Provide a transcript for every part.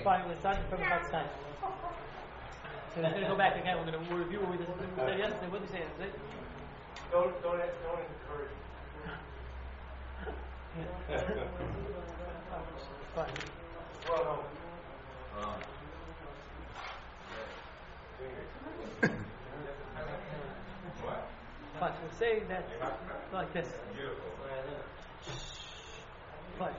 fine. Let's start from the next time. So we're going to go back again. We're going to review what we said yesterday. What did we say yesterday? Don't encourage. Fine. Well, Fine. So we're saying that like this. Fine.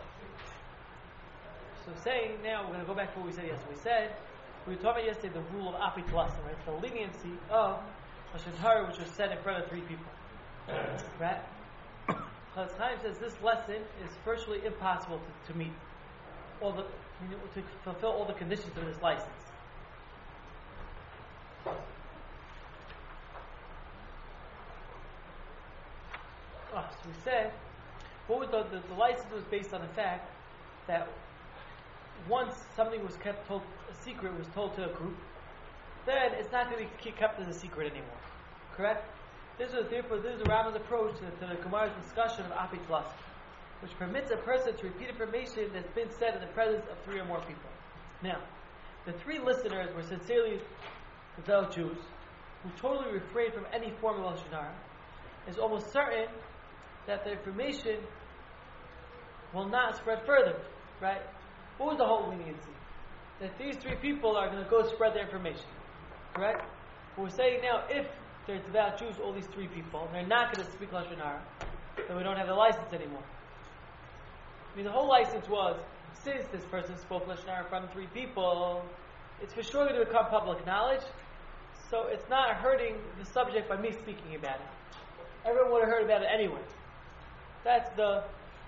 So saying now we're going to go back to what we said yesterday. We were talking about yesterday the rule of api tlasim, right? The leniency of Lashon Hara, which was said in front of three people. Right? Chafetz Chaim says this lesson is virtually impossible to meet to fulfill all the conditions of this license. So we said what was the license was based on the fact that once something was told a secret was told to a group, then it's not going to be kept as a secret anymore. Correct? This is Rambam's approach to the Gemara's discussion of api tlasim, which permits a person to repeat information that's been said in the presence of three or more people. Now, the three listeners were sincerely devout Jews who totally refrained from any form of Lashon Hara. It's almost certain that the information will not spread further. Right? What was the whole leniency? That these three people are going to go spread their information. Correct? But we're saying now, if they're devout Jews, all these three people, they're not going to speak Lashon Hara, then we don't have the license anymore. I mean, the whole license was, since this person spoke Lashon Hara in front of three people, it's for sure going to become public knowledge, so it's not hurting the subject by me speaking about it. Everyone would have heard about it anyway. That's the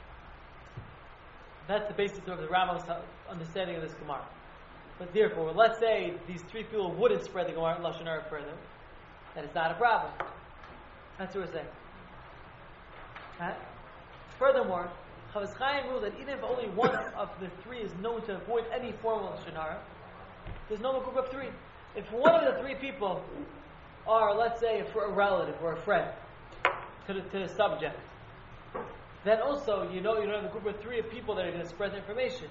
basis of the Rambam's understanding of this Gemara. But therefore, let's say these three people wouldn't spread the Gemara Lashon Hara further, then it's not a problem. That's what we're saying. Right? Furthermore, Chafetz Chaim ruled that even if only one of the three is known to avoid any form of Lashon Hara, there's no more group of three. If one of the three people are, let's say, a relative or a friend to the subject, then also you don't have a group of three of people that are going to spread the information.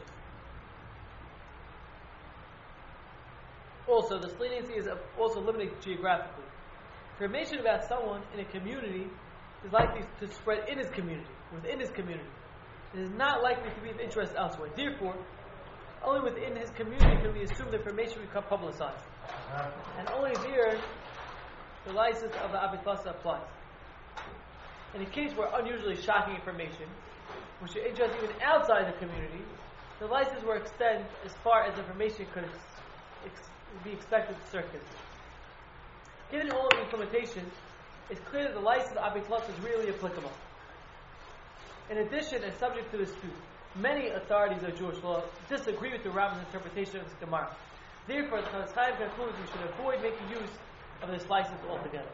Also, this leniency is also limited geographically. Information about someone in a community is likely to spread in his community, within his community. It is not likely to be of interest elsewhere. Therefore, only within his community can we assume the information will become publicized. And only there, the license of the api tlasim applies. In a case where unusually shocking information, which is interesting even outside the community, the license will extend as far as information could be expected to circulate. Given all of the implementation, it's clear that the license of api tlasim is really applicable. In addition, and subject to dispute, many authorities of Jewish law disagree with the Rambam's interpretation of this Gemara. Therefore, the Chafetz Chaim concludes we should avoid making use of this license altogether.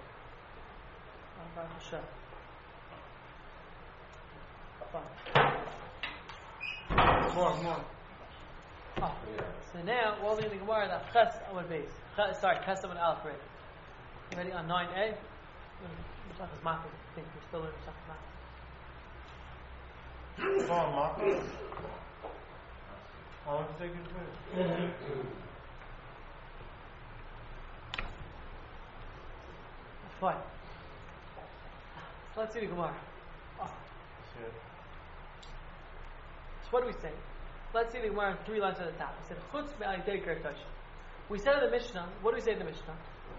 More. So now, we're only in the Gemara that Ches Amud Beis. Ches Amud Aleph already. You ready on 9a? I think we're still in Meshachas Makos. Fine. So let's see the Gemara. So what do we say? Let's see the Gemara in 3 lines at the top. We said Chutz me'alidei gertosh. We said in the Mishnah. What do we say in the Mishnah?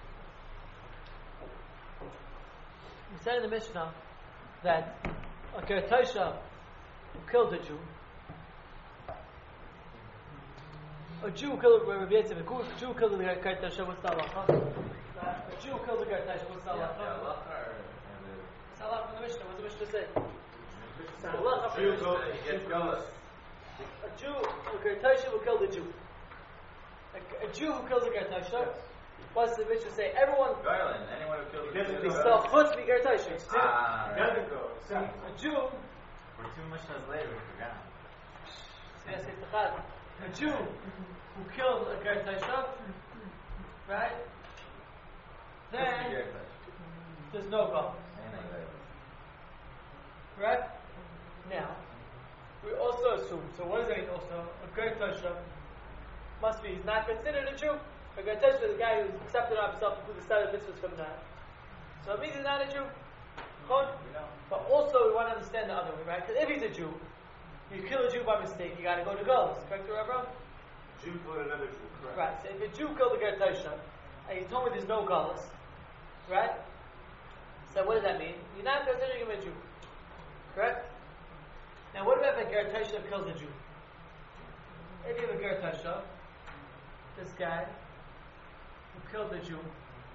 We said in the Mishnah that a gertosha who killed a Jew. A Jew who killed a Jew who killed a gertosha. What's the halacha? A Jew who killed a gertosha. What's the halacha? It's halacha from the Mishnah. What does the Mishnah say? A Jew, a gertosha who killed a Jew. A Jew who kills a gertosha. What's the Mishnah say? Everyone. Anyone who kills a Jew. They still chutz mi gertosha. A Jew. We're 2 Mishnahs later, we forgot. A Jew who killed a gertosha, right? Then there's no go. Correct? Now, we also assume, so what does that mean also? A gertosha must be he's not considered a Jew. A Gertosh is the guy who's accepted on himself to do the set of mitzvahs from that. So it means he's not a Jew. But also we want to understand the other way, right? Because if he's a Jew, you kill a Jew by mistake, you got to go to Golos. Correct, Rabbi? Jew killed another Jew, correct. Right. So if a Jew killed a Gertosha, and you told me there's no Golos, right? So what does that mean? You're not considering him a Jew. Correct? Now what about if a Gertosha kills a Jew? If you have a Gertosha, this guy who killed the Jew.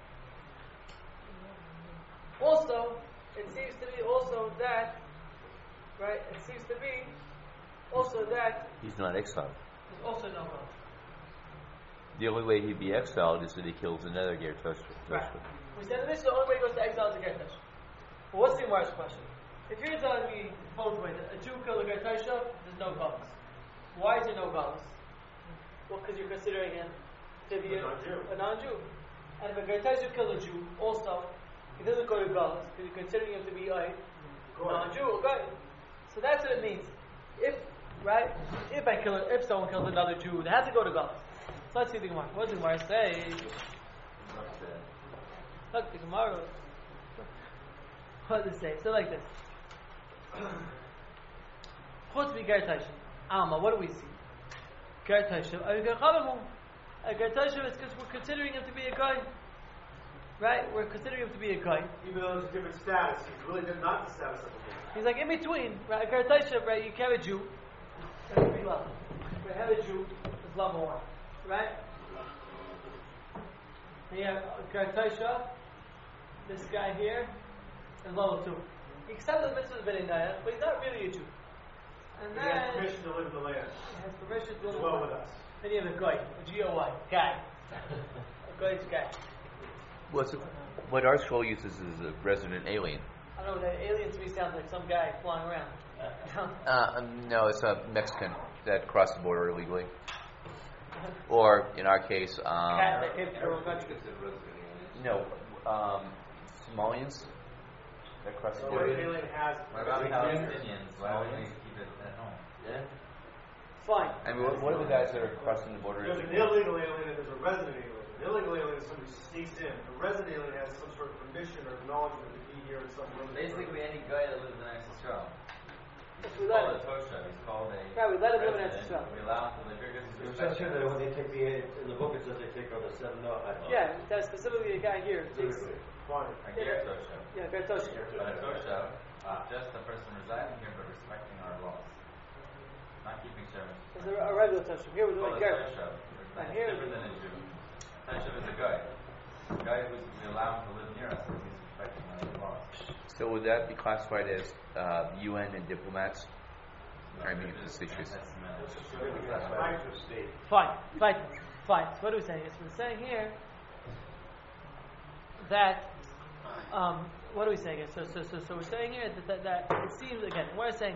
Also, it seems to be also that, right? It seems to be also that He's not exiled. there's also no God. The only way he'd be exiled is that he kills another Gertosh. Right. We said that this is the only way he goes to exile is a Gertosh. But what's the Gemara's question? If you're telling me both ways, that a Jew killed a Gertosha, there's no Galus. Why is there no Galus? Well, because you're considering him to be a non-Jew. And if a Gertosha killed a Jew, also, he doesn't go to Galus, because you're considering him to be a non-Jew, okay? So that's what it means. If if someone kills another Jew, they have to go to Galus. So let's see the Gemara. What does the Gemara say? Look, the Gemara. What does it say? So like this. Chutz mi Gertosha. Alma, what do we see? Gertosha. A Gertosha is because we're considering him to be a guy. Right? We're considering him to be a guy. Even though there's a different status, he's really not the status of a Jew. He's like in between. Right? A Gertosha, right? You can have a Jew. That's three levels. We have a Jew, is level one. Right? And you have a Gertosha, this guy here, is level two. He accepted the mitzvah of Benedaya, but he's not really a Jew. And He then has permission to live in the land. he has permission to As well with us. Then you have a goy, a G-O-Y, guy. A goy is a guy. What our scroll uses is a resident alien. I don't know, that alien to me sounds like some guy flying around. No, it's a Mexican that crossed the border illegally. Or, in our case, Cat that came to our own country. no, Somalians that crossed the So border. every alien has. What about Palestinians? Why would they keep it at home? Yeah. Fine. I mean, what are the guys that are crossing the border? There's an illegal alien and there's a resident alien. An illegal alien is somebody who sneaks in. A resident alien has some sort of permission or acknowledgement to be here in some room. Basically, any guy that lives in Israel. If He's we let called him. a Tosha. He's called a. Right, we let him live in resident. Israel. We allow him to live here because he's It says here respected. that when they take in the book it says they take out the 7 no. Yeah, that's specifically a guy here. Takes, Fine. A ger Tosha. yeah, Gertosha. But a Tosha, just a person residing here but respecting our laws. Not keeping Shabbat. It's a regular Tosha. Here we're Called doing a Ger. Tosha. And It's here- different than a Jew. Tosha is a guy. A guy who's we allow him to live near us because he's respecting our laws. So would that be classified as UN and diplomats? I mean, facetious. Fine. Fine. So what are we saying? We're saying here that what are we saying here? So we're saying here that it seems again we're saying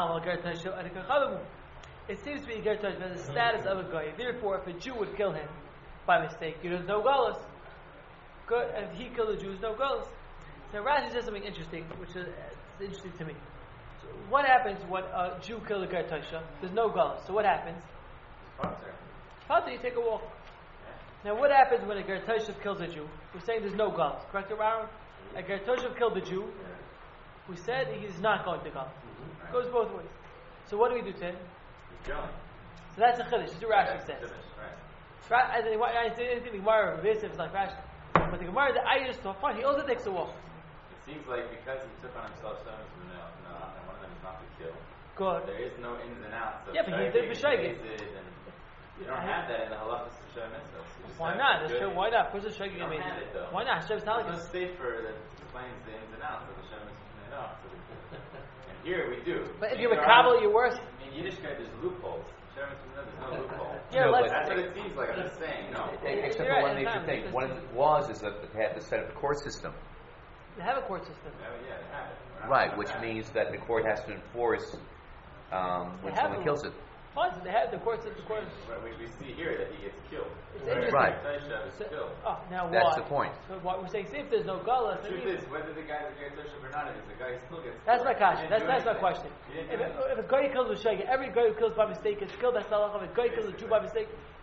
it seems to be Gertosh has the status of a guy. Therefore, if a Jew would kill him by mistake, there's no galus. Good, and if he killed a Jew, there's no galus. Now Rashi says something interesting, which is interesting to me. So what happens when a Jew killed a Gertosha? There's no galus. So what happens? After you take a walk. Now what happens when a Gertosha kills a Jew? We're saying there's no galus. Correct, Aaron? A Gertosha killed a Jew. We said he's not going to galus. It goes both ways. So what do we do to him? So that's a chiddush. That's what Rashi says. Right? I think the Gemara of Yosef is like Rashi. But the Gemara that I just thought, fine, he also takes a walk. It seems like because he took on himself some and one of them is not to kill. Good. There is no ins and outs of Yeah, but he did b'shegeg. You don't have that in the halachas of Shem Mitzvahs. Why not? That's true. Why not? Who's a shaking You don't have it, though. Why not? Hashem's telling There's us. no sefer that explains the ins and outs of the Shem Mitzvahs. And here we do. But if you would cobble your worst. In Yiddishkeit, there's loopholes. Shem Mitzvahs, there's no loophole. Yeah, No, let's. That's what it seems like. I'm just saying, no. Except You're for right, one major sometimes thing. it's One of the laws is that they have to set up a court system. They have a court system. Yeah, they have it. We're not Right, talking which about that. means that the court has to enforce when They have someone a kills law. it. Fine, they have the court system. Right, which we see here that he gets killed. It's interesting. Right. Tosha is killed. Oh, now That's why? the point. So what we're saying, see if there's no galus. The truth is, whether the guy's a Gertosha or not, if it's a guy, he still gets That's my killed. question. He didn't That's do my anything. question. He didn't do anything. If a guy kills with shaking, every guy who kills by mistake is killed. That's the halacha. If a guy kills a Jew by mistake,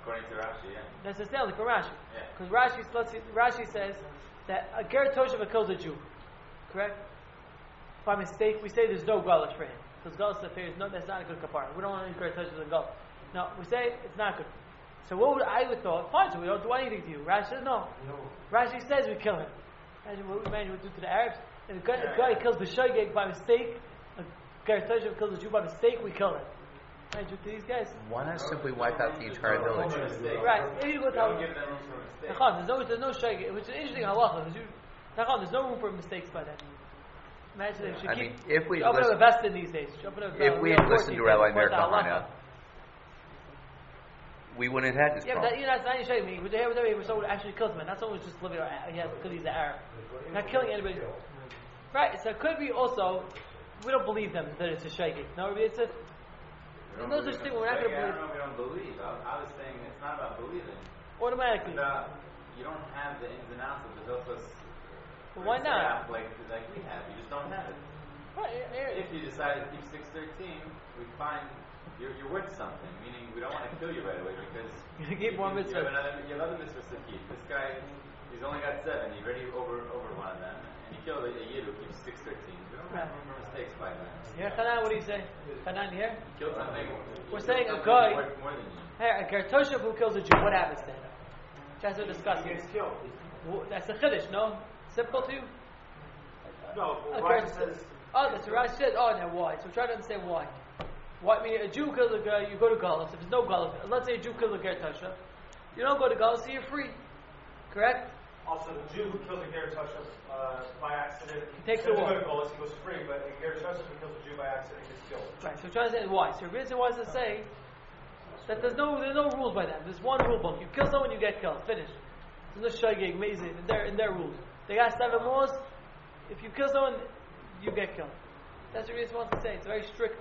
According to Rashi, yeah. That's a stanley for Rashi. Yeah. Because Rashi says that a ger toshav kills a Jew. Correct? By mistake, we say there's no galus for him. Because galus is that's not a good kapara. We don't want to ger toshav as a galus. No, we say it's not good. So what would I would thought? Fine, so we don't do anything to you. Rashi says no. Rashi says we kill him. Imagine what we would do to the Arabs. If a guy kills the shogeg by mistake, a ger toshav kills a Jew by mistake, we kill him. Imagine to these guys. Why not simply wipe out the entire village? Right. If you go Don't tell give them room for mistake. there's no shogeg, which is interesting halacha. There's no room for mistakes by that. Imagine if you I keep. mean, if we open up a vest in these days. if we had listened to Rabbi Meir Kahana, we wouldn't have had this Yeah, but problem. that's not showing me. We're someone who actually kills man. Not someone who's just living because he's an Arab. Not killing anybody. Right. So it could be also. We don't believe them that it's a shaking. No, it's a. There's no such thing. We're not going to I believe. don't know if we don't believe. I was saying it's not about believing. Automatically. It's about you don't have the ins and outs of the Zophos. Well, why not? Like we have. You just don't have it. Right. If you decide to keep 613, we find you're worth something. Meaning we don't want to kill you right away because You keep one you mitzvah. have another mitzvah to keep. This guy, he's only got 7. He already over one of them, and he killed a yid who keeps 613. We don't have room for mistakes by then. Yeah, Hanan, what do you say? Hanan, you here? He killed something. We're he saying killed a something guy- worth more than you. Hey, a Gertoshev who kills a Jew, what happens then? That's what we're discussing. He gets killed. That's a chiddush, no? Simple to you? No, A Rashi Gert- says. Oh, that's what Rashi said. Oh, now why? So try to understand why. Why? I mean, a Jew kills a guy, you go to Galus. If there's no Galus, let's say a Jew kills a Gertoshev, you don't go to Galus, so you're free. Correct? Also, the Jew who kills a Ger Toshav by accident, He takes doesn't the go walk. to Golos, he goes free, but a Ger Toshav who kills a Jew by accident gets killed. Right. So try to understand why. So Rizzi wants to say that there's no rules by them. There's one rule book. You kill someone, you get killed. Finish. There's no shogeg, amazing in their rules. They got 7 laws. If you kill someone, you get killed. That's what Rizzi wants to say. It's a very strict,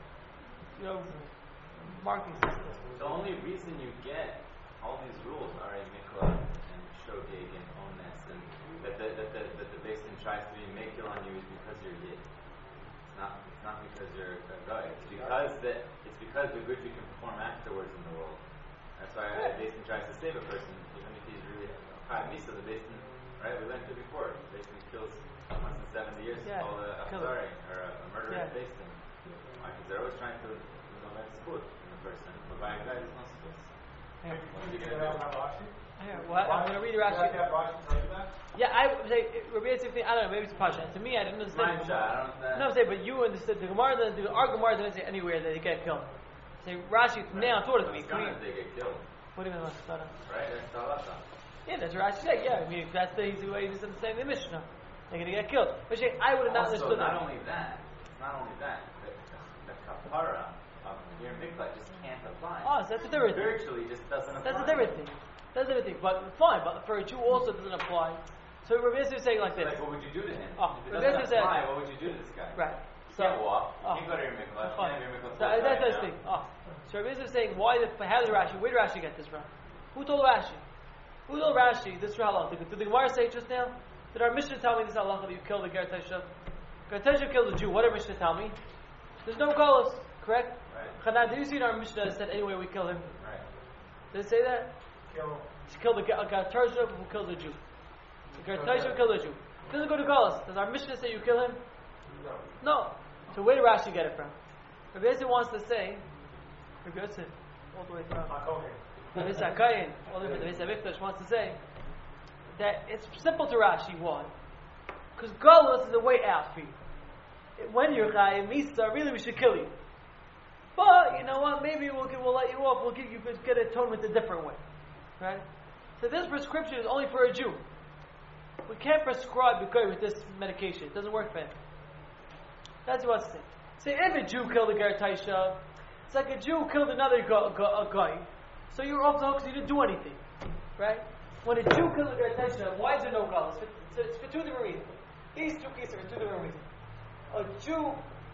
marking system. The only reason you get all these rules are a mikla and shogeg and ones and that the base din tries to be makil on you is because you're yid. It's not because you're a guy. It's because the good you can perform afterwards in the world. That's why a base din tries to save a person, even if he's really misa. The base din, right? We learned it before. The base din kills once in 70 years. It's called a chazari or a murderous base din. Why? Because they're always trying to split in the person, but by a guy there's no split. What's he gonna do? I'm going to read the Rashi. Yeah, I would say Rabbi Yitzchak thing. I don't know. Maybe it's pasha. To me, I didn't understand. Mine shot. I don't understand. No, I'm saying, but you understood the Gemara. Our Gemara didn't say anywhere that they get killed. Say Rashi now taught it to me. Sometimes they get killed, What do you mean, Masana? right? That's the halacha. Yeah, that's what Rashi said. Yeah, I mean, that's the easy way to understand the Mishnah. They're going to get killed. But I would have not Also, understood not that. only that, the kapara of your mikvah just can't apply. Oh, so that's a different thing. Spiritually, just doesn't apply. That's a different thing. That's a different thing. But fine, but for a Jew also doesn't apply. So Rabbi Yitzchak is saying like So, this. like, what would you do to him? Oh, If it Rabbi doesn't Yitzchak said- apply, what would you do to this guy? Right. You can't walk. You Oh. can't go to your mikvah. You Fine. can't have your mikvah So that's full-time, the you thing. know? So Rabbi Yitzchak is saying, how did Rashi? Where did Rashi get this from? Who told Rashi? Who told Rashi this halacha? Did the Gemara say just now? Did our Mishnah tell me this halacha that you killed the Ger Toshav? Ger Toshav killed a Jew. What did Mishnah tell me? There's no galus, correct? Right. Hanan, did you see in our Mishnah that said anyway we kill him? Right. Did it say that? Kill. She killed a Ger Toshav who killed a Jew. The Ger Toshav killed a Jew. Doesn't go to galus. Does our Mishnah say you kill him? No. No. So where did Rashi get it from? Rabbi Yitzchak wants to say, Rabbi Yitzchak, all the way from Hakohen. Rabbi Yitzchak Kayin, all the way from the Yitzchak Mikdash, wants to say that it's simple to Rashi. Why? Because galus is a way out for you. When you're Chayim, Misa, really we should kill you. But, you know what, maybe we'll let you off, you could get atonement a different way. Right? So this prescription is only for a Jew. We can't prescribe because with this medication. It doesn't work for him. That's what's it. Say if a Jew killed a Ger Toshav, it's like a Jew killed another guy. So you're off the hook because you didn't do anything. Right? When a Jew killed a Ger Toshav, why is there no galus? It's for two different reasons. These two cases are for two different reasons. A Jew.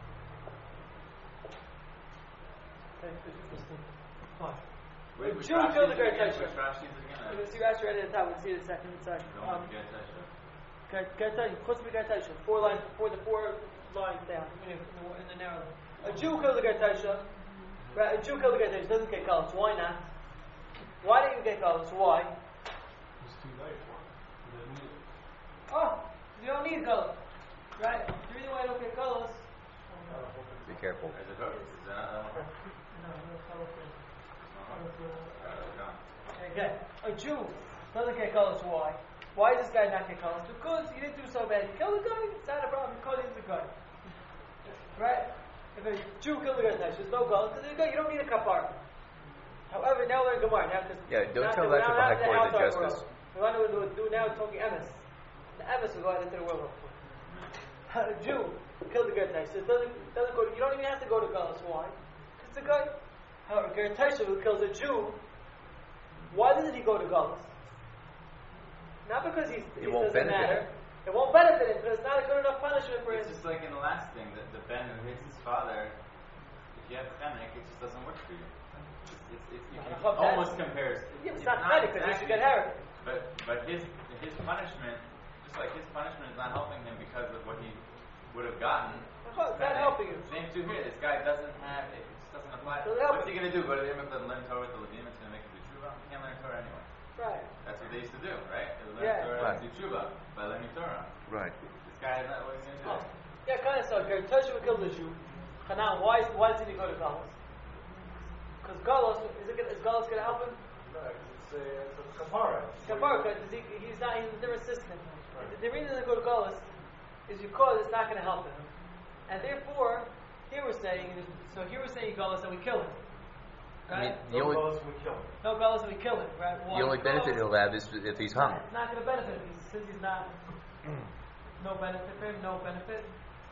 Wait, which Jew Rashi killed is the it again? Ger Which Toshav. Rashi is it You're again? going to see Rashi right at the top. We'll see it in a second. Sorry. Don't want to get Toshav. Ger Toshav. 4 lines before the 4 lines down in the narrow. A Jew killed a Ger Toshav. Right? A Jew killed a Ger Toshav. Doesn't get galus. Why not? Why didn't you get Galus? Why? It's too late for him. He doesn't need it. Oh, you don't need Galus. Right? The reason why I don't get Galus. Be careful. There's a vote. Is that Again, a Jew doesn't get Galus. Why? Why does this guy not get Galus? Because he didn't do so bad. He killed the guy, it's not a problem. Because he's the guy. Right? If a Jew killed the guy, there's no Galus. Because you don't need a kapara. However, now we're in Gemara. Don't tell that to the High Court of Justice. We want to do now talking Emes. The Emes will go out into the world. A Jew killed the guy, so it doesn't go. You don't even have to go to Galus. Why? Because the guy. However, Gertaisha who kills a Jew, why doesn't he go to Galus? Not because he won't doesn't benefit matter. him. It won't benefit him because it's not a good enough punishment for him. It's just like in the last thing, that the Ben who hits his father, if you have chenek, it just doesn't work for you. It almost compares. Yeah, it's not chenek because he should get Herod. But his punishment, just like his punishment is not helping him because of what he would have gotten. It's not helping you. Same too here. This guy doesn't have it. It just doesn't apply. So What's he going to do? Go to the Imam and learn Torah with the Levim? It's going to make him do tshuva? He can't learn Torah anyway. Right. That's what they used to do, right? They would learn Torah and do tshuva by learning Torah. Right. This guy is not what he's going to do. Yeah, kind of so. Gertaisha would kill the Jew. Hanan, why didn't he go to Galus? Because Galus, is Galus going to help him? No, because it's a kapara. Kapara, because he's in a different system. Right. The reason they go to Galus is because it's not going to help him. And therefore, here we're saying Galus and we kill him. Right? The only Galus we kill him. No Galus and we kill him. Right? Why? the only benefit he'll have is if he's hung. It's not going to benefit him. Since he's not, no benefit for him, no benefit.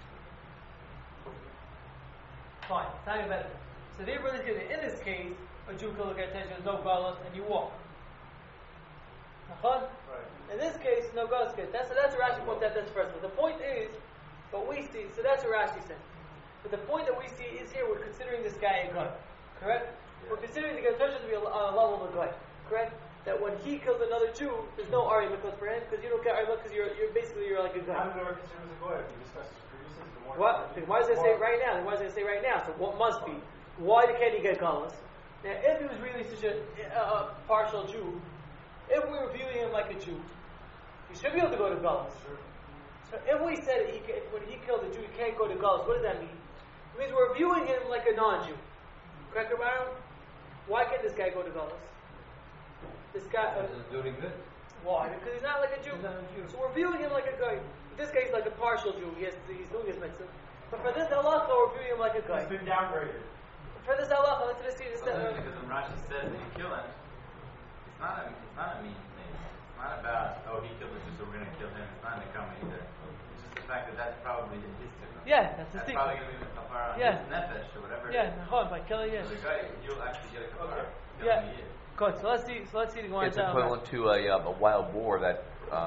Fine, it's not going to benefit. So they really say that in this case, a Jew killed a Gertaisha, there's no Galus, and you walk. Right. In this case, no Galus. That's what Rashi points out. That's first. But the point is, what we see. So that's what Rashi said. But the point that we see is here. We're considering this guy a guy. Correct. Yeah. We're considering the Gertaisha to be on a level of a guy. Correct. That when he kills another Jew, there's no Ari Miklos for him because you don't get Ari Miklos because you're like a guy. How do we ever consider him as a goy? We discussed this previously. What? Why does it say it right now? Why does it say right now? So what must be? Why can't he get Galus? Now, if he was really such a partial Jew, if we were viewing him like a Jew, he should be able to go to Galus. Sure. So if we said when he killed a Jew, he can't go to Galus, what does that mean? It means we're viewing him like a non-Jew. Correct, Baron? Why can't this guy go to Galus? This guy. This is doing good. Why? Because he's not like a Jew. So we're viewing him like a guy. This guy's like a partial Jew. He's doing his mitzvah. But for this halacha, we're viewing him like a guy. He's been downgraded. For this halacha, let's see this. Because when Rashi says that you kill him, it's not a mean thing. It's not about he killed us, so we're going to kill him. It's not in the Kama either. It's just the fact that that's probably his tikkun. Yeah, that's his tikkun. That's probably going to be the kapara on his nefesh or whatever. Yeah, by killing him. So the guy, you'll actually get a kapara. Yeah. Good. So let's see the Gemara. It's equivalent to a wild boar that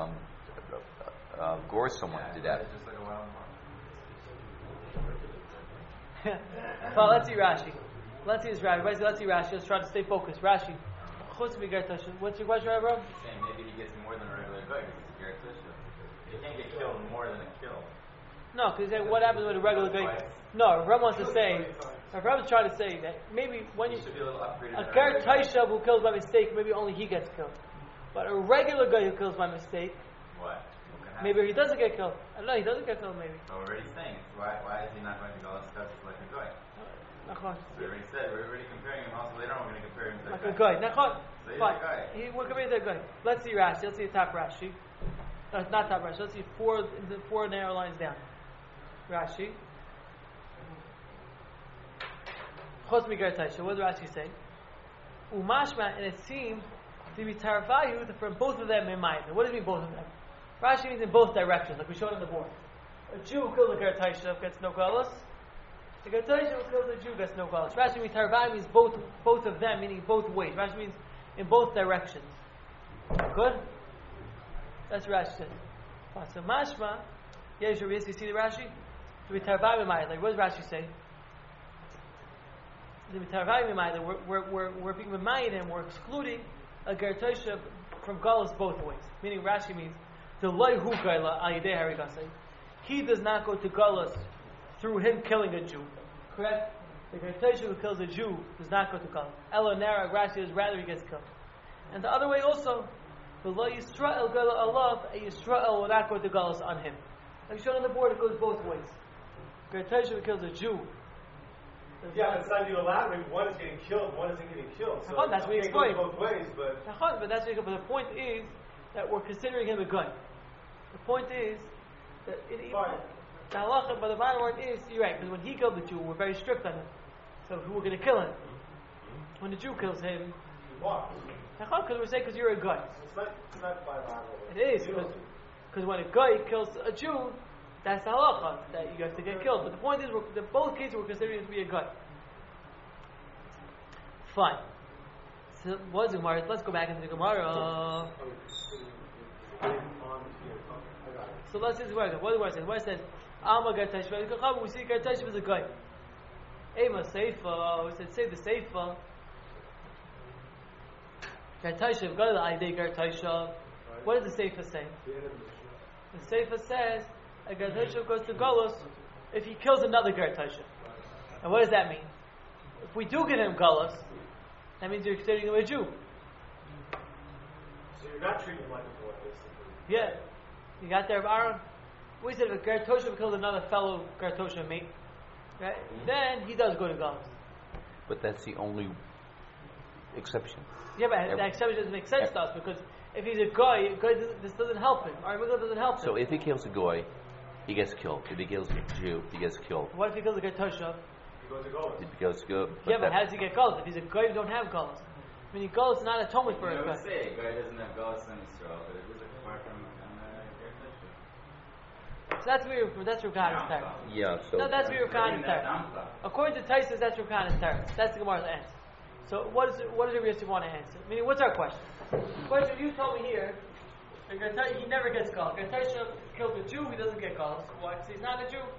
gores someone to death. It's just like a wild boar. Well, let's see Rashi. Let's see this Rashi. Let's see Rashi. Let's try to stay focused. Rashi. What's your question, Rabbi? Saying maybe he gets more than a regular guy because he's a Gertaisha. He can't get killed more than a kill. No, because what happens with a regular guy? No, Rabbi wants to say. Rabbi's trying to say that maybe when you should be a little upgraded. A Gertaisha who kills by mistake, maybe only he gets killed. But a regular guy who kills by mistake, what? Maybe he doesn't get killed. I don't know, he doesn't get killed maybe. So we're already saying, why is he not going to go as like a guy? So we already said, we're already comparing him. Also later on we're going to compare him to like a guy. So he's fine. a guy. We're comparing to a guy. Let's see Rashi. Let's see the top Rashi. Not top Rashi. Let's see four narrow lines down. Rashi. Chos mi Gertaisha. What does Rashi say? Umashma, and it seems to be tarvayu from both of them in mind. What does it mean both of them? Rashi means in both directions, like we showed on the board. A Jew who kills a Gertaisha gets no galus. The Gertaisha who kills a Jew gets no galus. Rashi means tarvayu means both of them, meaning both ways. Rashi means in both directions. Good? That's what Rashi says. So mashma, you see the Rashi? To be tarvayu in mind. Like what does Rashi say? We're being reminded and we're excluding a Gertaisha from galus both ways. Meaning Rashi means the loyhu gaila al yedei harigasei. He does not go to galus through him killing a Jew. Correct? The Gertaisha who kills a Jew does not go to galus. Elonera Rashi is rather he gets killed. And the other way also, below Yisrael Gala Allah, a Yisrael will not go to Galus on him. Like shown on the board, it goes both ways. Gertaisha kills a Jew. Yeah, but it's not unilateral. One is getting killed, one isn't getting killed. So That's what we it goes explained. both ways, but But that's but the point is that we're considering him a gun. The point is that the halacha, but the bottom line is, you're right, because when he killed the Jew, we're very strict on him. So we're going to kill him. When the Jew kills him, why? because we're saying because you're a gun. It's not bilateral. It is, because when a guy kills a Jew, that's the halacha, that you have to get killed. But the point is, in both cases, we're considering it to be a gun. Fine. So, what's the Gemara? Let's go back into the Gemara. So let's see the Gemara. What does the Gemara say? Alma Gertaisha. We see Gertaisha is a guy. Ema Seifa. We said, say the Seifa. Gertaisha. Go to the Aidei Gertaisha. What does the Seifa say? The Seifa says a Gertaisha goes to Golos if he kills another Gertaisha. And what does that mean? If we do get him Golos, that means you're considering him a Jew. So you're not treating him like a boy, basically. Yeah. You got there, Aaron? We said if a Gertosha kills another fellow Gertosha mate, right? Then he does go to Golos. But that's the only exception. Yeah, but that exception doesn't make sense to us because if he's a guy, this doesn't help him. Our Miklah doesn't help him. So if he kills a goy, he gets killed. If he kills a Jew, he gets killed. What if he kills a Gertosha? He goes to Golos. He goes to Yeah, but how does he get Golos? If he's a guy, you don't have Golos. I mean, Golos is not atonement for a I guy. would say a guy doesn't have Galus in Israel, but it is a Gemara from So that's Rav Kahana's term. Yeah, so... No, that's Rav Kahana's term. According to Taisus, that's Rav Kahana's term. That's the Gemara's answer. So what does Rav Yossi want to answer? Meaning, what's our question? The question you told me here, he never gets Golos. Gertaisha killed a Jew, he doesn't get Golos. Why? Because he's not a Jew.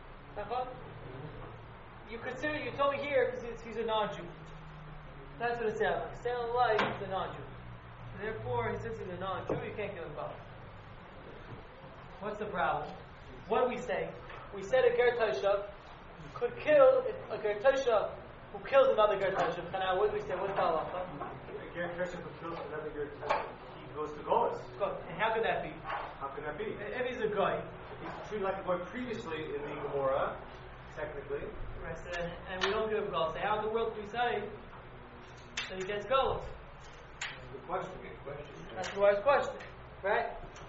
You told me here because he's a non-Jew. That's what it says. Still alive, he's a non-Jew. Therefore, since he's a non-Jew, you can't give him Golos. What's the problem? What do we say? We said a Gertaisha could kill a Gertaisha who kills another Gertaisha. Now, what do we say? What's the halacha? A Gertaisha who kills another Gertaisha, he goes to Golos. And how could that be? How can that be? If he's a guy. He's treated like a boy previously in the Gemara, technically. Right, and we don't give him Golos. So how in the world do we say that he gets Golos? The question. That's the wise question, right?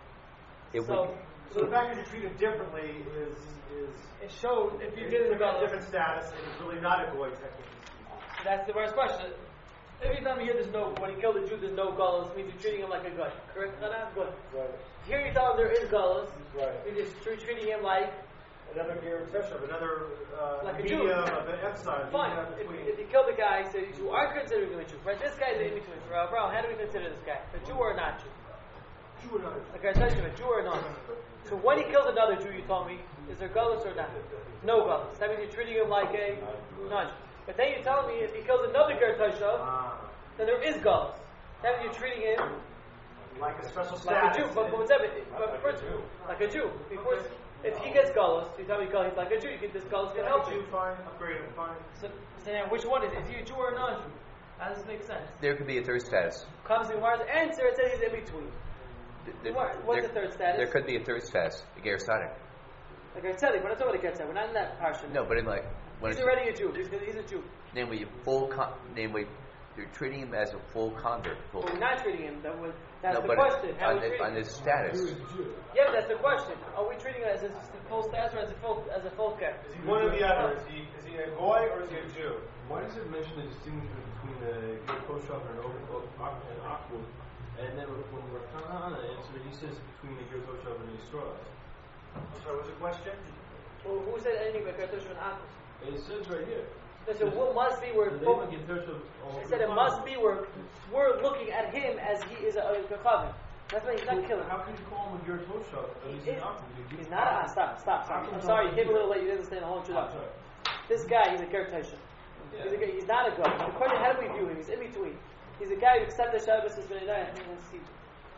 So the fact that you treat him differently is it shows if you get a him Golos. different status, and he's really not a goy technically. So that's the wise question. If you tell me here when he killed a Jew, there's no Golos, means you're treating him like a guy. Correct? Good. Right. Here you tell him there is Golos. Right. You're just treating him like another Gertaisha, another like a medium Jew. of an epsilon. Fine. If you kill the guy, so you are considering him a Jew. Right? This guy's in between. Bro, how do we consider this guy? A Jew or a not Jew? Jew or not? Like I said, a Jew or not? So when he kills another Jew, you told me, is there Golos or not? No Golos. That means you're treating him like a non-Jew. But then you tell me if he kills another Gertaisha, then there is Golos. That means you're treating him like a special status. Like a Jew. But first, like a Jew. If he gets Golos, you tell me he's like a Jew. This Golos can help you. Fine. Upgrade him. Fine. So now, which one is it? Is he a Jew or a non-Jew? How does this make sense? There could be a third status. Comes in Gemara's answer, it says he's in between. What's the third status? There could be a third status, a Ger Tzaddik. A Ger Tzaddik. We're not talking about a Ger Tzaddik. We're not in that parsha. No, but in like when he's already a Jew. He's a Jew. Namely, you're treating him as a full convert. But we're not treating him. That's the but question. How are we treating on his status. Yeah, but that's the question. Are we treating him as a full status or as a full ger? Is he one or the other? Is he a goy or is he a Jew? Why does it mention the distinction between a Gertosha and an Akbud? And then when we're on the answer, he says between a Gertosha and a Yisrael. I'm sorry, what's the question? Well, who said anything about Gertosha and Akbud? It says right here. So what must be where it said it must be where we're looking at him as he is a Gachavim. That's why he's not killing. How can you call him a Gertosha? He's not. Stop. I'm sorry, you came a little late. You didn't understand the whole introduction. This guy, he's a Gertosha. He's not a God. The question: how do we view him? He's in between. He's a guy who accepted Shabbos as Benedai and he seeds.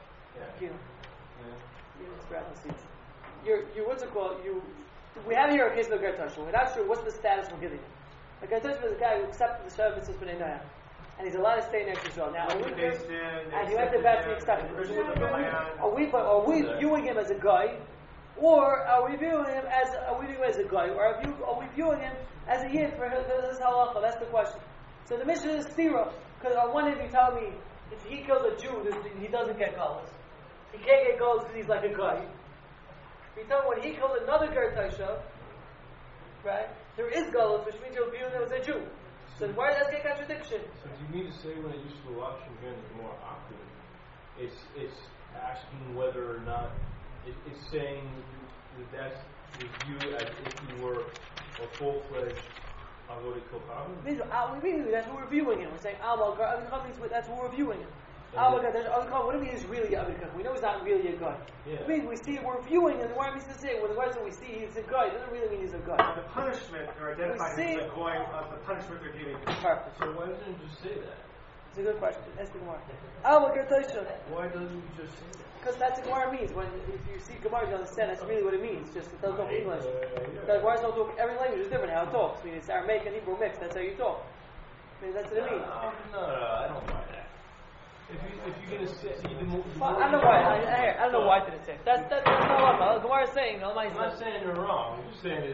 What's it called? We have here a case of a Gertosha. We're not sure what's the status we're giving him. A Gertosha is a guy who accepted the Shabbos as Benedai. and he's allowed to stay in Eretz Yisrael. Now, Went to Beis Din, and he they went to accepted Beth him, accepted and him. Christians of the land. Are we viewing him as a guy, or are we viewing him as a guy, or are we viewing him as a yid for his halacha? That's the question. So the mission is stira, because on one hand you tell me if he kills a Jew, he doesn't get galus. He can't get galus because he's like a guy. You tell me when he killed another Ger Taisha, right? There is galus, which means you're viewing him as a Jew. So why does that get contradiction? So do you mean to say when it used to watch again is more awkward? It's asking whether or not it's saying that is viewed as if you were a full-fledged Avodah Kohanim? That's what we're viewing him. We're saying that's what we're viewing him. What do we mean he's really a Avodah? We know he's not really a guy. Yeah. We see we're viewing him. The Gemara means to say when the words that we see he's a guy, it doesn't really mean he's a guy. The punishment, they're identifying him as a goy of the punishment they're giving. Perfect. So why doesn't it just say that? It's a good question. That's the Gemara. Why doesn't it just say that? Because that's what Gemara means. If you see Gemara, you understand that's really what it means. Just it doesn't talk English. The Gemara don't talk. Every language is different how it talks. I mean, it's Aramaic and Hebrew mixed. That's how you talk. I mean, that's what it means. No, I don't buy that. If you're gonna say, I don't know why. I don't know why I didn't say it. That's not what Gemara is saying. I'm not saying you're wrong. I'm just saying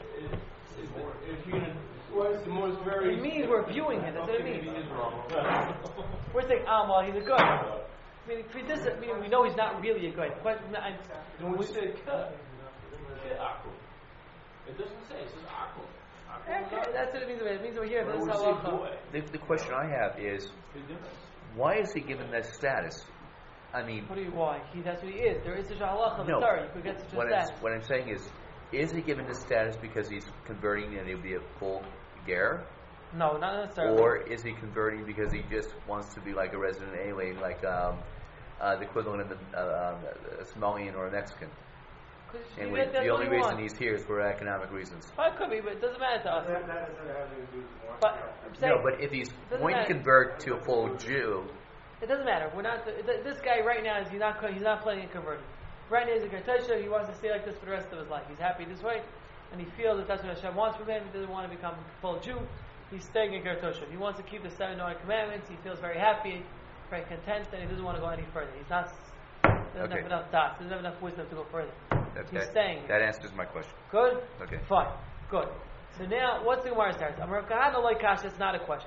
if you're gonna. The most very. It means we're viewing him. That's what it means. Maybe he is wrong. We're saying, well, he's a good. I mean, we know he's not really a good. When we say cut, aqua. It doesn't say. It says aqua. Okay, that's what it means. It means we're here. Or This is we how say boy. The question I have is, Big difference. why is he given that status? I mean, What do you why? That's what he is. There is such a halacha. no. Sorry, you could get such a status. What I'm saying is he given this status because he's converting and he'll be a full ger? No, not necessarily. Or is he converting because he just wants to be like a resident alien, like the equivalent of a Somalian or a Mexican? And the only reason he's here is for economic reasons. Well, it could be, but it doesn't matter to us. That doesn't have anything to do with more. But I'm saying, No, but if he's doesn't going to matter. convert to a full Jew, It doesn't matter. We're not. This guy right now he's not planning on converting. Right now he's a Gertasha. He wants to stay like this for the rest of his life. He's happy this way, and he feels that that's what Hashem wants from him. He doesn't want to become a full Jew. He's staying in Gertasha. He wants to keep the 7 commandments. He feels very happy, very content, and he doesn't want to go any further. He's not. Doesn't have enough dots. Doesn't have enough wisdom to go further. He's staying. That answers my question. Good. Okay. Fine. Good. So now, what's the Gemara starts? Amar Kahana like Kasha. It's not a question.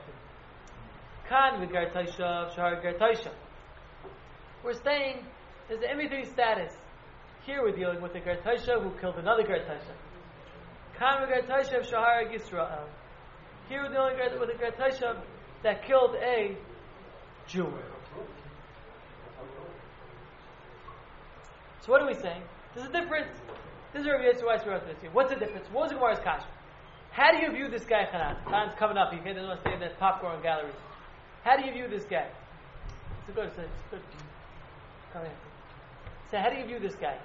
Kan v'ger taisha, shahar ger taisha. We're saying there's an in-between status. Here we're dealing with a ger taisha who killed another ger taisha. Kan v'ger taisha shahar Yisrael. Here we're dealing with a ger taisha that killed a Jew. So what are we saying? There's a difference. This is Rabbi Yisrael wrote this here. What's the difference? What was the Gemara's kasha? How do you view this guy, Hanan? Hanan's coming up. You can't stay in that popcorn gallery. How do you view this guy? It's good. Come here. So how do you view this guy?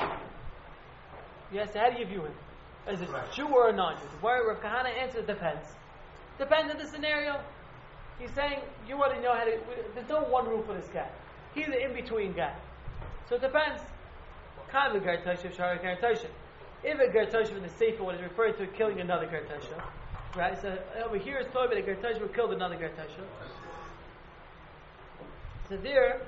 Yes. So how do you view him? Is it a Jew or a non-Jew? Where Rav Kahana answers depends. Depends on the scenario. He's saying you want to know how to. There's no one rule for this guy. He's the in-between guy. So it depends. Kind of a ger taisha, shahar ger taisha. If a ger taisha in the Sefer one is referring to killing another ger taisha, right? So over here it's talking about a ger taisha who killed another ger taisha. So there,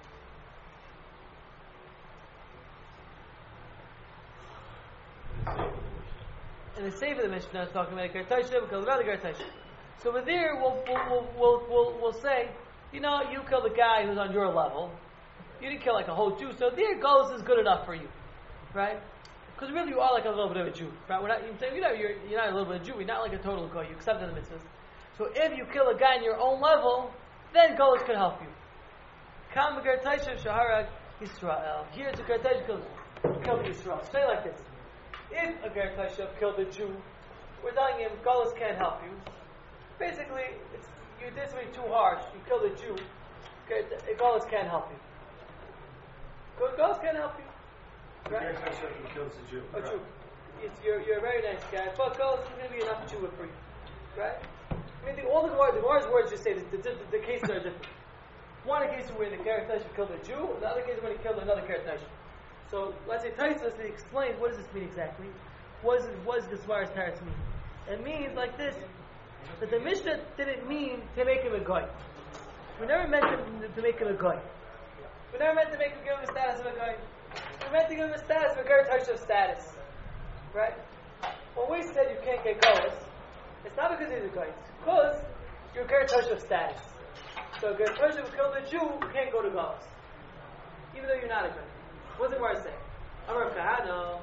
in the Sefer the Mishnah is talking about a ger taisha who killed another ger taisha. So over there we'll say, you know, you killed a guy who's on your level. You didn't kill like a whole Jew, so there goes is good enough for you, right? Because really you are like a little bit of a Jew, right? We're not, you're not a little bit of a Jew. You're not like a total goy. You accept the mitzvahs. So if you kill a guy in your own level, then goes can help you. Kam ger taisha shahara Yisrael. Here it's a ger taisha killed Yisrael. Say like this: if a ger taisha killed a Jew, we're telling him golas can't help you. Basically, you did something too harsh. You killed a Jew. Golas can't help you. Good goals can help you. Right? Who kills the Jew. A Jew. You're a very nice guy, but goals is going to be enough Jew for you. Right? I mean, all the Gemara's words just say that the cases are different. One case where the Ger Taisha killed a Jew, the other case when he killed another Ger Taisha. So let's say Taisus explains what does this mean exactly. What does this Gemara's parents mean? It means like this. But the Mishnah didn't mean to make him a goy. We never meant to make him a goy. We never meant to give him a status of a goy. We meant to give him a status of a ger toshav status. Right? When we said you can't get golas, it's not because he's a goy. It's because you're ger toshav status. So a ger toshav who killed a Jew can't go to golas. Even though you're not a goy. What's the word say? Amar Kahana,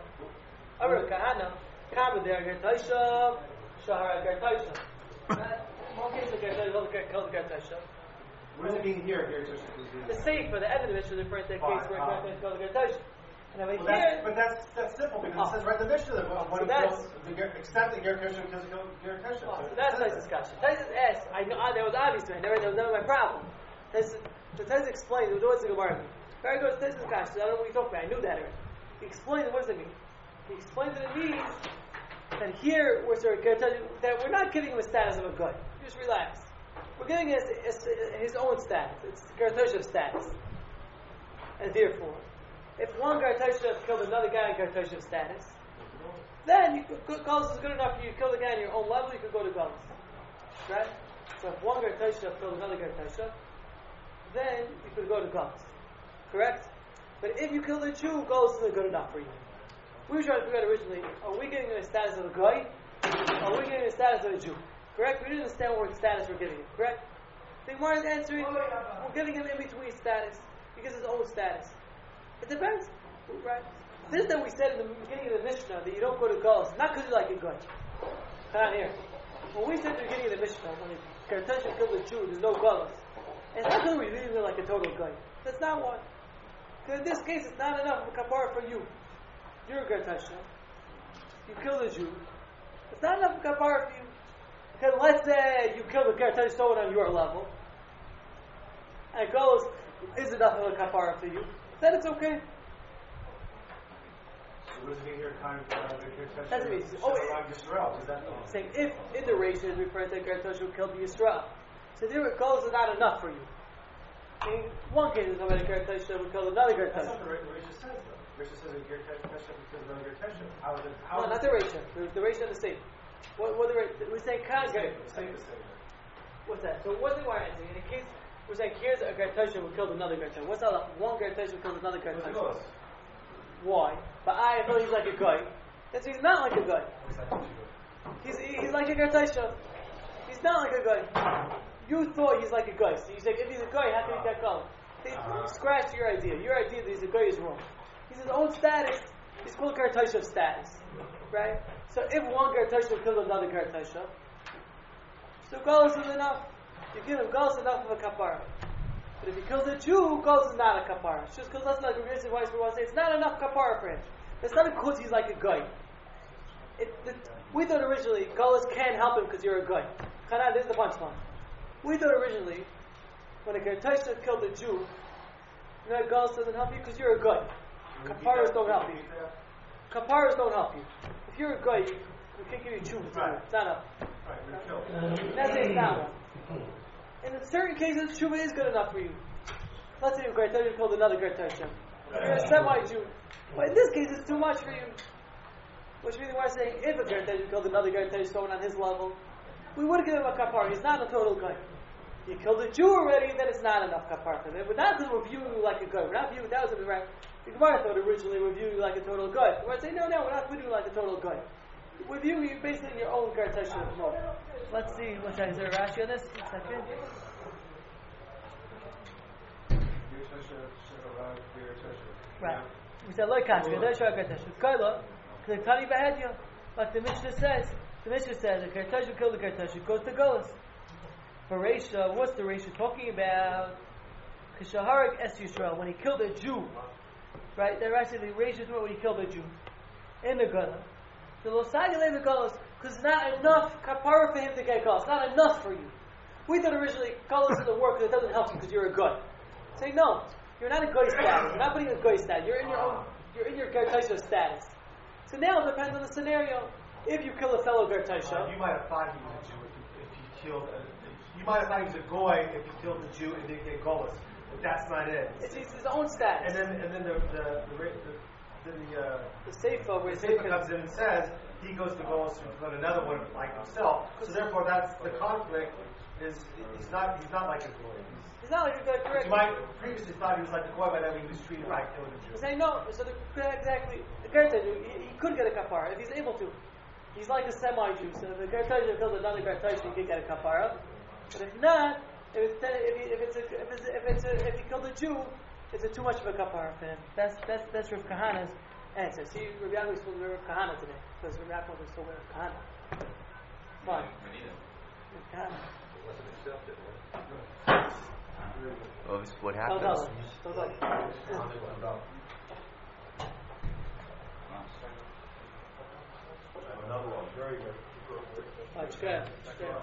Kama there ger toshav, Shahar ger toshav. One case of ger toshav killed the ger toshav. What does it mean here? The sefer, the end of the Mishnah, is referring to a case where ger toshav killed the ger toshav. And over here, but that's simple because it says right in the Mishnah that when the extent that ger toshav kills ger toshav. So that's nice discussion. Tyson asked, there was obvious to me. That was never my problem. So Tyson explained. There was always a Gemara. Very good. Tyson discussion. I don't know what we talked about. I knew that already. He explained what does it mean. He explained that it means that here that we're not giving him a status of a good. Just relax. We're giving him his own status. It's ger toshav status. And therefore, if one ger toshav killed another guy in ger toshav status, then Galus is good enough for you to kill the guy on your own level, you could go to Galus. Right? So if one ger toshav killed another ger toshav, then you could go to Galus. Correct? But if you kill a Jew, Galus isn't good enough for you. We were trying to figure out originally, are we giving him a status of a guy? Or are we giving him a status of a Jew? Correct? We didn't understand what status we're giving him. Correct? The Gemara is answering, we're giving him in between status. He gets his own status. It depends. Right? This that we said in the beginning of the Mishnah, that you don't go to Galus, not because you like a guy. Not here. When we said in the beginning of the Mishnah, when ger toshav killed a Jew, there's no Galus. It's not because we're leaving him like a total guy. That's not what. Because in this case, it's not enough of a kapara for you. You're a ger toshav. You killed a Jew. It's not enough of a kapara for you. Because let's say you killed a ger toshav someone on your level, and it goes, is enough of a kapara for you, then it's okay. So what does it mean here? That's what it means. Saying if in the race is referring to a ger toshav who killed the Yisrael, so there it goes is not enough for you. In one case, it's already a ger toshav who killed another ger toshav. That's not what the Risha says, though. Risha says a ger toshav because another ger toshav. No, not the Risha. The Risha and the state. What the Risha? We say Kaz. What's that? So what's the wire answer? In a case, we're saying here's a ger toshav who killed another ger toshav. What's that? One ger toshav who killed another ger toshav. Why? But I feel he's like a guy. That's he's not like a guy. He's like a ger toshav. He's not like a guy. You thought he's like a guy. So you say, if he's a guy, how can he get going? Scratch your idea. Your idea that he's a guy is wrong. He's his own status. He's called ger toshav status. Right? So if one ger toshav killed another ger toshav, so Galus is enough. You give him Galus enough of a kapara. But if he kills a Jew, Galus is not a kapara. It's just because that's like a reason why we want to say it's not enough kapara for him. It's not because he's like a guy. We thought originally Galus can't help him because you're a guy. This is the punchline. We thought originally, when a ger toshav killed a Jew, Galus doesn't help you because you're a guy. Kaparas don't help you. Kaparas don't help you. If you're a guy, we can't give you tshuva. Right. It's not enough. Right, that's it, it's not one. And in certain cases, tshuva is good enough for you. Let's say a ger toshav killed another ger toshav. You're a semi-Jew. But in this case, it's too much for you. Which means we're saying, if a ger toshav killed another ger toshav, someone on his level, we would give him a kapara. He's not a total guy. You killed a Jew already, then it's not enough kapara for him. But not because we're viewing you like a guy. We're not viewing, that was right. The Gemara thought originally we're viewing you like a total guy. The Gemara say, no, we're not viewing you like a total guy. We're viewing you based on your own ger toshav mode. Let's see, is there a Rashi on this? 1 second. Right. We said, look, Kash, ger toshav, ger toshav. Kaila, K'lektani b'hedya. Like the Mishnah says, a ger toshav killed a ger toshav, goes to Galus. For Reisha, what's the Reisha talking about? Kishaharek es Yisrael, when he killed a Jew. Right? They're actually the Reisha talking when he killed a Jew. In the Gala. The Losagale the Galus, because it's not enough kapara for him to get Galus. Not enough for you. We thought originally Galus doesn't work because it doesn't help you because you're a guy. Say no, you're not a guy status. You're not putting a guy status. You're in your own. You're in your ger toshav status. So now it depends on the scenario. If you kill a fellow ger toshav, you might have thought he was a Jew if you killed. You might have thought he was a goy if you killed the Jew and didn't get Galus. But that's not it. It's his own status. And then the the Seifa where the Seifa comes in and says he goes to go on another one like himself. So therefore, that's the conflict. He's not like his lawyer. He's not like a guy, correct? You might previously thought he was like the Goy, but then he was treated like killing a Jew. He's saying no. So exactly, the Gertaj, he could get a kapara if he's able to. He's like a semi-Jew. So the Gertaj killed another Gertaj, he could get a kapara. But if not, if he killed a Jew, it's too much of a kapara for him. That's Rav Kahana's answer. See, Rabbi Yaakov is supposed to be Rav Kahana today because Rabbi Yaakov is still Rav Kahana. Fine. Rav Kahana. Well, this is what happens. Another one, very good. Good.